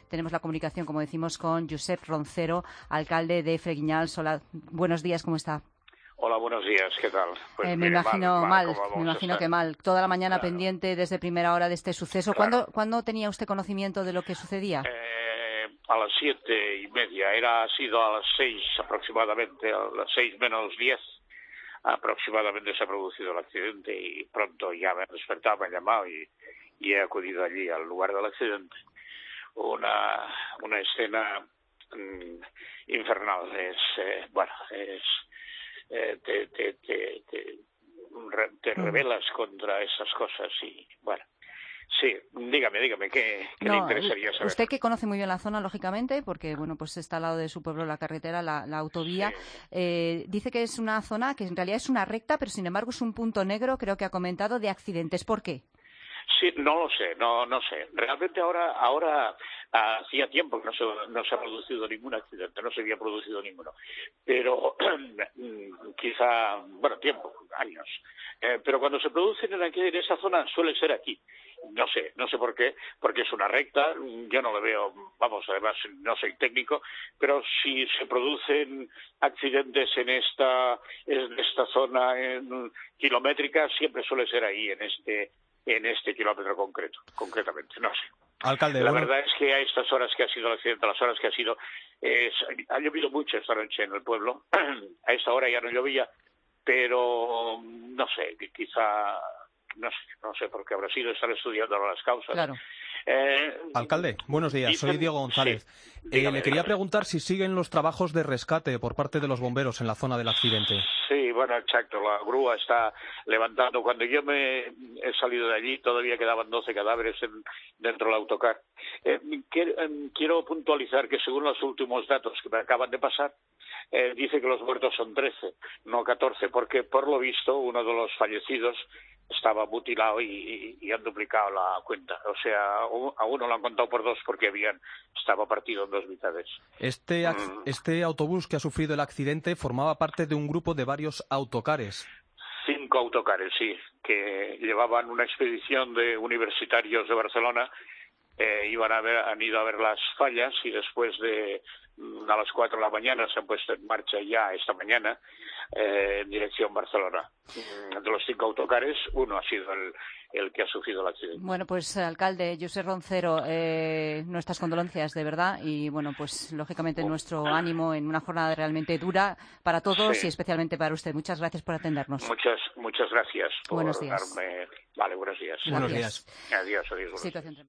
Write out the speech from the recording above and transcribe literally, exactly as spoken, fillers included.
tenemos la comunicación, como decimos, con Josep Roncero, alcalde de Freguiñals. Hola, buenos días, ¿cómo está? Hola, buenos días, ¿qué tal? Pues eh, me mire, imagino mal, mal me imagino que mal. Toda la mañana claro. pendiente desde primera hora de este suceso. Claro. ¿Cuándo, ¿Cuándo tenía usted conocimiento de lo que sucedía? Eh, a las siete y media, era ha sido a las seis aproximadamente, a las seis menos diez aproximadamente se ha producido el accidente y pronto ya me he despertado, me han llamado y, y he acudido allí al lugar del accidente. Una, una escena mmm, infernal, es, eh, bueno, es... Eh, te, te, te, te, te rebelas contra esas cosas y bueno, sí, dígame, dígame, ¿qué, qué no, le interesaría saber? Usted que conoce muy bien la zona, lógicamente, porque bueno, pues está al lado de su pueblo la carretera, la, la autovía, sí. eh, dice que es una zona que en realidad es una recta, pero sin embargo es un punto negro, creo que ha comentado, de accidentes. ¿Por qué? Sí, no lo sé, no no sé. Realmente ahora ahora hacía tiempo que no se, no se ha producido ningún accidente, no se había producido ninguno. Pero quizá, bueno, tiempo, años. Eh, pero cuando se producen en, aquí, en esa zona suele ser aquí. No sé, no sé por qué, porque es una recta, yo no lo veo, vamos, además no soy técnico, pero si se producen accidentes en esta, en esta zona en, kilométrica, siempre suele ser ahí, en este en este kilómetro concreto, concretamente, no sé. Alcalde, la bueno... verdad es que a estas horas que ha sido el accidente, a las horas que ha sido, es, ha llovido mucho esta noche en el pueblo, a esta hora ya no llovía, pero no sé, quizá, no sé, no sé por qué habrá sido, estar estudiando ahora las causas. Claro. Eh, Alcalde, buenos días, dicen, soy Diego González. Sí, eh, dígame, le quería dígame. preguntar si siguen los trabajos de rescate por parte de los bomberos en la zona del accidente. Sí, bueno, exacto, la grúa está levantando. Cuando yo me he salido de allí todavía quedaban doce cadáveres en, dentro del autocar. Eh, quiero, eh, quiero puntualizar que según los últimos datos que me acaban de pasar, eh, dice que los muertos son trece, no catorce, porque por lo visto uno de los fallecidos estaba mutilado y, y, y han duplicado la cuenta. O sea, a uno lo han contado por dos porque habían estaba partido en dos mitades. Este, Mm. este autobús que ha sufrido el accidente formaba parte de un grupo de varios autocares. Cinco autocares, sí, que llevaban una expedición de universitarios de Barcelona. Eh, iban a ver, han ido a ver las fallas y después de a las cuatro de la mañana se han puesto en marcha ya esta mañana eh, en dirección Barcelona. De los cinco autocares, uno ha sido el, el que ha sufrido el accidente. Bueno, pues alcalde Josep Roncero, eh, nuestras condolencias de verdad y bueno, pues lógicamente nuestro ánimo en una jornada realmente dura para todos sí. y especialmente para usted. Muchas gracias por atendernos. Muchas, muchas gracias por buenos días. darme. Vale, buenos días. Buenos días. Adiós, adiós. Buenos días.